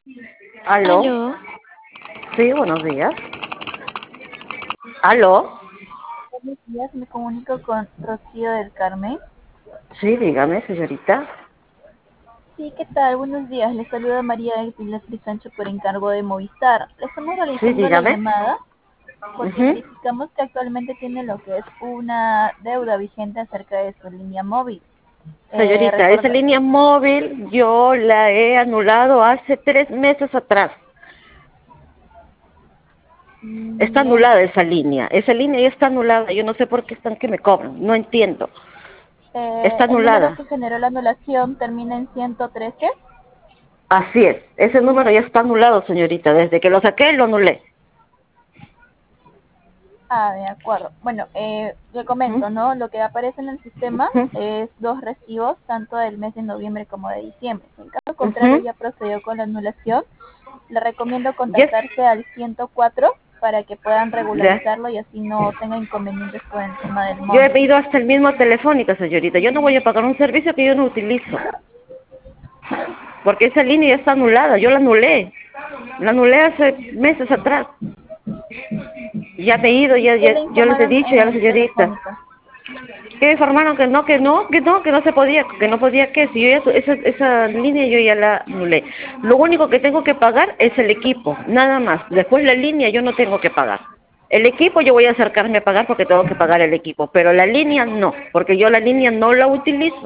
¿Aló? Aló, Sí, buenos días. ¿Aló? buenos días, me comunico con Rocío del Carmen. Sí, dígame, señorita. Sí, ¿qué tal? Buenos días, les saluda María del Pilar Sancho por encargo de Movistar. Le estamos Sí, realizando la dígame. llamada porque Ujú. verificamos que actualmente tiene lo que es una deuda vigente acerca de su línea móvil. Señorita, esa Recuerda, línea móvil yo la he anulado hace 3 meses atrás. Está bien, anulada esa línea. Esa línea ya está anulada. Yo no sé por qué están que me cobran. No entiendo. Está el número anulada. que generó la anulación termina en 113. Así es. Ese número ya está anulado, señorita. Desde que lo saqué, lo anulé. Ah, de acuerdo. Bueno, le Ujú, comento, ¿no? Lo que aparece en el sistema ujú, es dos recibos, tanto del mes de noviembre como de diciembre. Si en caso contrario ujú. ya procedió con la anulación, le recomiendo Ya, contactarse al 104 para que puedan ya. regularizarlo y así no tenga inconvenientes con el tema del Yo monto. he ido hasta el mismo Telefónica, señorita. Yo no voy a pagar un servicio que yo no utilizo. Porque esa línea ya está anulada. Yo la anulé. La anulé hace meses atrás. Ya me he ido, ¿Qué le yo les he informaron dicho ya a la en señorita. Telefónica? Que me informaron que no se podía, que no podía que, si yo ya, esa línea yo ya la anulé. Lo único que tengo que pagar es el equipo, nada más. Después la línea yo no tengo que pagar. El equipo yo voy a acercarme a pagar porque tengo que pagar el equipo, pero la línea no, porque yo la línea no la utilizo.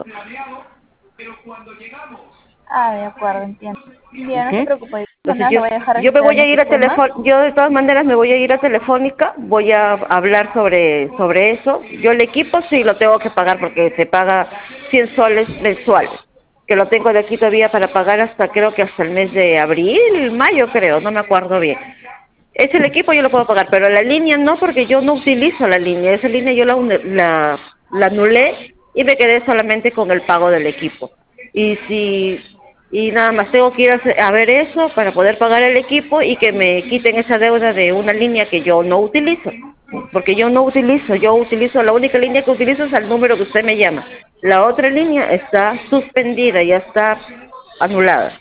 Ah, de acuerdo, entiendo. Bien, no se Ujú. preocupe. De todas Entonces maneras, lo voy a dejar yo me registrado en voy a el ir a sistema. Telefónica, yo de todas maneras me voy a ir a Telefónica, voy a hablar sobre eso. Yo el equipo sí lo tengo que pagar porque se paga 100 soles mensuales, que lo tengo de aquí todavía para pagar hasta, creo que hasta el mes de abril, mayo creo, no me acuerdo bien. Es el equipo yo lo puedo pagar, pero la línea no, porque yo no utilizo la línea. Esa línea yo la anulé y me quedé solamente con el pago del equipo. Y si y nada más tengo que ir a ver eso para poder pagar el equipo y que me quiten esa deuda de una línea que yo no utilizo. Porque yo utilizo, la única línea que utilizo es el número que usted me llama. La otra línea está suspendida, ya está anulada.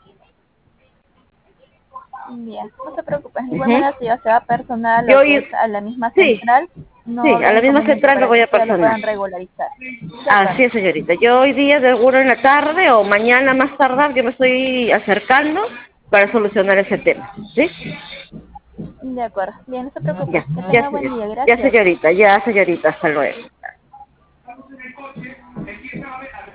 Bien, no se preocupe. De igual Ujú. manera, si ya se va personal lo Yo, que es a la misma sí, central, no sí, a habría la misma inconveniente central lo para voy que a ustedes lo personar. puedan regularizar. De Así acuerdo. es, señorita. Yo hoy día, de seguro en la tarde o mañana más tardar, yo me estoy acercando para solucionar ese tema. ¿Sí? De acuerdo. Bien, no se preocupe. Ya, Que tenga buen día. ya Gracias. señorita, ya señorita, hasta luego.